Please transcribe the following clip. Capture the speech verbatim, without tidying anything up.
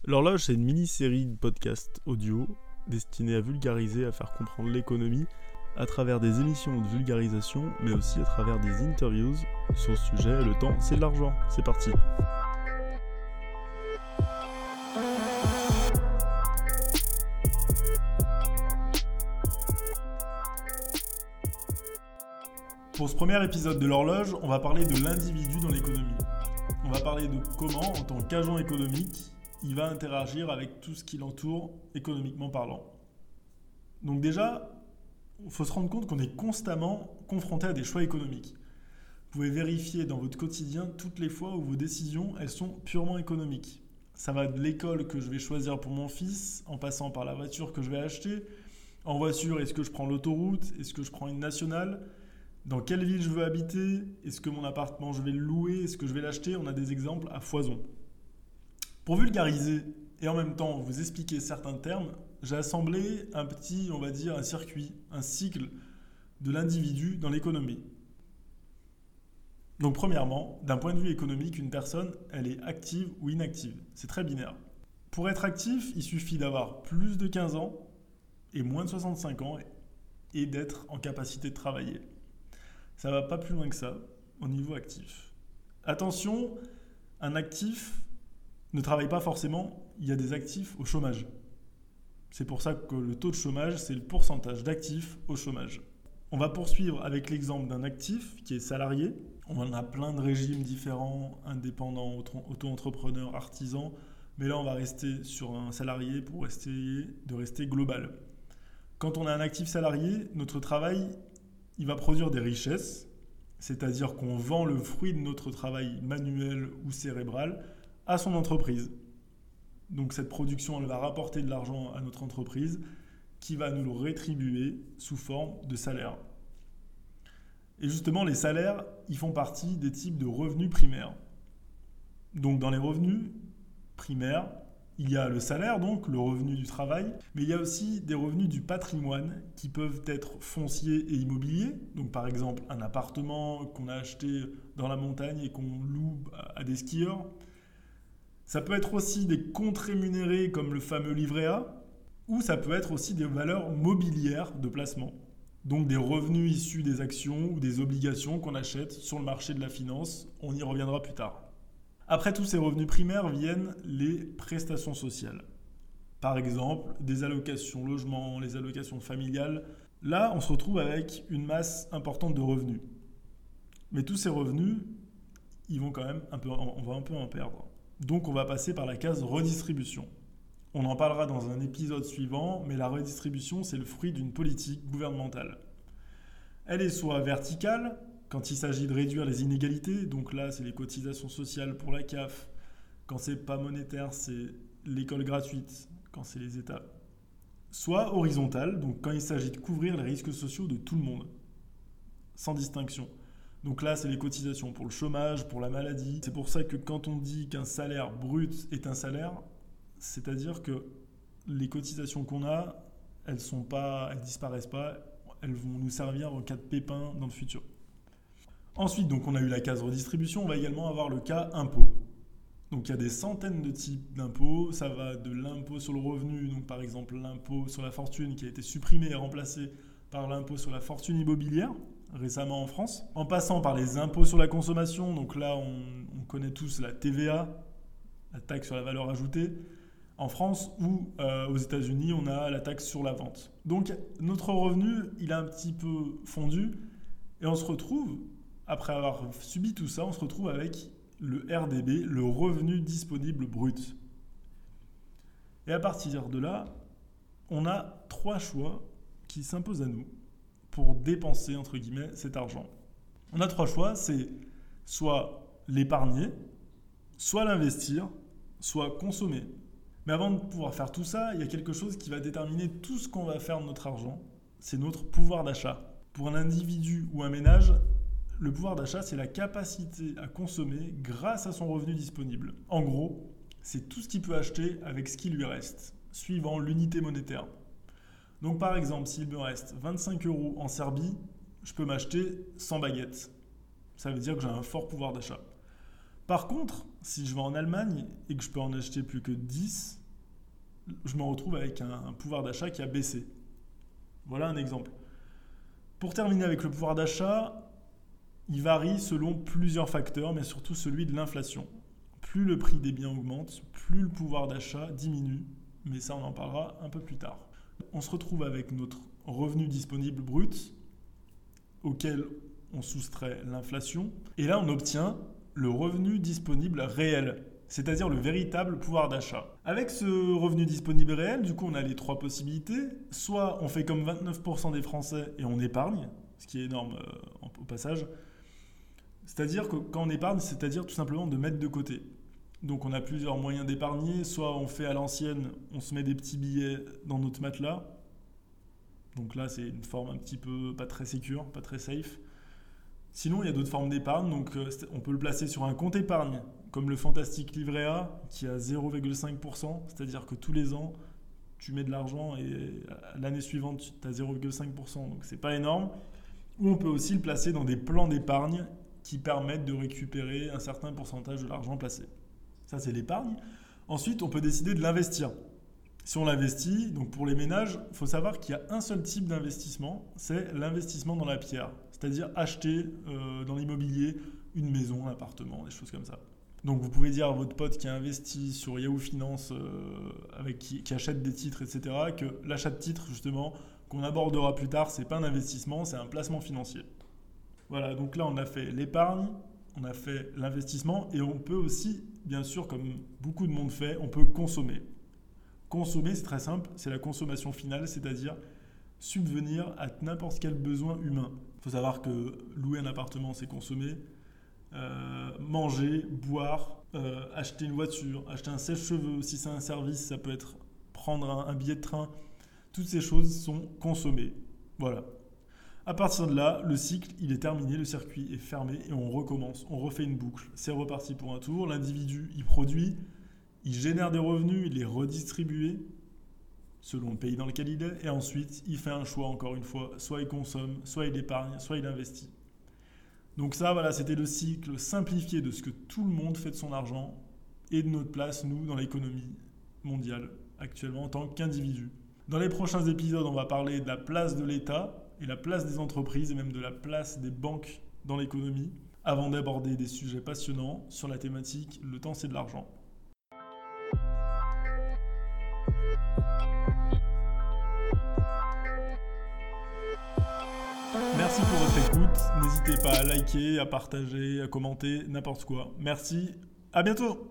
L'horloge, c'est une mini-série de podcasts audio destinée à vulgariser, à faire comprendre l'économie à travers des émissions de vulgarisation, mais aussi à travers des interviews sur le sujet. Le temps, c'est de l'argent. C'est parti. Pour ce premier épisode de l'horloge, on va parler de l'individu dans l'économie. On va parler de comment, en tant qu'agent économique, il va interagir avec tout ce qui l'entoure, économiquement parlant. Donc déjà, il faut se rendre compte qu'on est constamment confronté à des choix économiques. Vous pouvez vérifier dans votre quotidien toutes les fois où vos décisions, elles sont purement économiques. Ça va de l'école que je vais choisir pour mon fils, en passant par la voiture que je vais acheter. En voiture, est-ce que je prends l'autoroute? Est-ce que je prends une nationale? Dans quelle ville je veux habiter? Est-ce que mon appartement, je vais le louer? Est-ce que je vais l'acheter? On a des exemples à foison. Pour vulgariser et en même temps vous expliquer certains termes, j'ai assemblé un petit, on va dire, un circuit, un cycle de l'individu dans l'économie. Donc premièrement, d'un point de vue économique, une personne, elle est active ou inactive. C'est très binaire. Pour être actif, il suffit d'avoir plus de quinze ans et moins de soixante-cinq ans et d'être en capacité de travailler. Ça ne va pas plus loin que ça au niveau actif. Attention, un actif ne travaille pas forcément, il y a des actifs au chômage. C'est pour ça que le taux de chômage, c'est le pourcentage d'actifs au chômage. On va poursuivre avec l'exemple d'un actif qui est salarié. On en a plein de régimes différents, indépendants, auto-entrepreneurs, artisans. Mais là, on va rester sur un salarié pour essayer de rester global. Quand on a un actif salarié, notre travail, il va produire des richesses. C'est-à-dire qu'on vend le fruit de notre travail manuel ou cérébral à son entreprise. Donc cette production, elle va rapporter de l'argent à notre entreprise qui va nous le rétribuer sous forme de salaire. Et justement, les salaires, ils font partie des types de revenus primaires. Donc dans les revenus primaires, il y a le salaire, donc le revenu du travail, mais il y a aussi des revenus du patrimoine qui peuvent être fonciers et immobiliers. Donc par exemple, un appartement qu'on a acheté dans la montagne et qu'on loue à des skieurs. Ça peut être aussi des comptes rémunérés comme le fameux livret A, ou ça peut être aussi des valeurs mobilières de placement. Donc des revenus issus des actions ou des obligations qu'on achète sur le marché de la finance. On y reviendra plus tard. Après tous ces revenus primaires viennent les prestations sociales. Par exemple, des allocations logement, les allocations familiales. Là, on se retrouve avec une masse importante de revenus. Mais tous ces revenus, ils vont quand même un peu, on va un peu en perdre. Donc on va passer par la case redistribution. On en parlera dans un épisode suivant, mais la redistribution, c'est le fruit d'une politique gouvernementale. Elle est soit verticale, quand il s'agit de réduire les inégalités, donc là c'est les cotisations sociales pour la C A F, quand c'est pas monétaire, c'est l'école gratuite, quand c'est les États. Soit horizontale, donc quand il s'agit de couvrir les risques sociaux de tout le monde, sans distinction. Donc là, c'est les cotisations pour le chômage, pour la maladie. C'est pour ça que quand on dit qu'un salaire brut est un salaire, c'est-à-dire que les cotisations qu'on a, elles sont pas, elles disparaissent pas, elles vont nous servir en cas de pépin dans le futur. Ensuite, donc on a eu la case redistribution, on va également avoir le cas impôt. Donc il y a des centaines de types d'impôts, ça va de l'impôt sur le revenu, donc par exemple l'impôt sur la fortune qui a été supprimé et remplacé par l'impôt sur la fortune immobilière, récemment en France, en passant par les impôts sur la consommation, donc là on, on connaît tous la T V A, la taxe sur la valeur ajoutée, en France ou euh, aux États-Unis on a la taxe sur la vente. Donc notre revenu il a un petit peu fondu et on se retrouve, après avoir subi tout ça, on se retrouve avec le R D B, le revenu disponible brut. Et à partir de là, on a trois choix qui s'imposent à nous pour dépenser, entre guillemets, cet argent. On a trois choix, c'est soit l'épargner, soit l'investir, soit consommer. Mais avant de pouvoir faire tout ça, il y a quelque chose qui va déterminer tout ce qu'on va faire de notre argent, c'est notre pouvoir d'achat. Pour un individu ou un ménage, le pouvoir d'achat, c'est la capacité à consommer grâce à son revenu disponible. En gros, c'est tout ce qu'il peut acheter avec ce qui lui reste, suivant l'unité monétaire. Donc par exemple, s'il me reste vingt-cinq euros en Serbie, je peux m'acheter cent baguettes. Ça veut dire que j'ai un fort pouvoir d'achat. Par contre, Si je vais en Allemagne et que je peux en acheter plus que dix, je me retrouve avec un, un pouvoir d'achat qui a baissé. Voilà un exemple. Pour terminer avec le pouvoir d'achat, il varie selon plusieurs facteurs, mais surtout celui de l'inflation. Plus le prix des biens augmente, plus le pouvoir d'achat diminue, mais ça on en parlera un peu plus tard. On se retrouve avec notre revenu disponible brut, auquel on soustrait l'inflation, et là on obtient le revenu disponible réel, c'est-à-dire le véritable pouvoir d'achat. Avec ce revenu disponible réel, du coup on a les trois possibilités. Soit on fait comme vingt-neuf pour cent des Français et on épargne, ce qui est énorme euh, au passage. C'est-à-dire que quand on épargne, c'est-à-dire tout simplement de mettre de côté. Donc on a plusieurs moyens d'épargner. Soit on fait à l'ancienne, on se met des petits billets dans notre matelas. Donc là c'est une forme un petit peu pas très sécure, pas très safe. Sinon il y a d'autres formes d'épargne. Donc euh, on peut le placer sur un compte épargne, comme le fantastique livret A qui a zéro virgule cinq pour cent. C'est-à-dire que tous les ans, tu mets de l'argent et l'année suivante, tu as zéro virgule cinq pour cent. Donc c'est pas énorme. Ou on peut aussi le placer dans des plans d'épargne qui permettent de récupérer un certain pourcentage de l'argent placé. Ça, c'est l'épargne. Ensuite, on peut décider de l'investir. Si on l'investit, donc pour les ménages, il faut savoir qu'il y a un seul type d'investissement, c'est l'investissement dans la pierre. C'est-à-dire acheter euh, dans l'immobilier une maison, un appartement, des choses comme ça. Donc vous pouvez dire à votre pote qui a investi sur Yahoo Finance, euh, avec qui, qui achète des titres, et cetera, que l'achat de titres, justement, qu'on abordera plus tard, c'est pas un investissement, c'est un placement financier. Voilà, donc là on a fait l'épargne, on a fait l'investissement et on peut aussi, bien sûr, comme beaucoup de monde fait, on peut consommer. Consommer, c'est très simple, c'est la consommation finale, c'est-à-dire subvenir à n'importe quel besoin humain. Il faut savoir que louer un appartement, c'est consommer, euh, manger, boire, euh, acheter une voiture, acheter un sèche-cheveux, si c'est un service, ça peut être prendre un, un billet de train. Toutes ces choses sont consommées. Voilà. À partir de là, le cycle, il est terminé, le circuit est fermé et on recommence, on refait une boucle. C'est reparti pour un tour, l'individu, il produit, il génère des revenus, il les redistribue selon le pays dans lequel il est et ensuite, il fait un choix encore une fois, soit il consomme, soit il épargne, soit il investit. Donc ça, voilà, c'était le cycle simplifié de ce que tout le monde fait de son argent et de notre place, nous, dans l'économie mondiale, actuellement en tant qu'individu. Dans les prochains épisodes, on va parler de la place de l'État et la place des entreprises et même de la place des banques dans l'économie, avant d'aborder des sujets passionnants sur la thématique « Le temps, c'est de l'argent ». Merci pour votre écoute. N'hésitez pas à liker, à partager, à commenter, n'importe quoi. Merci, à bientôt.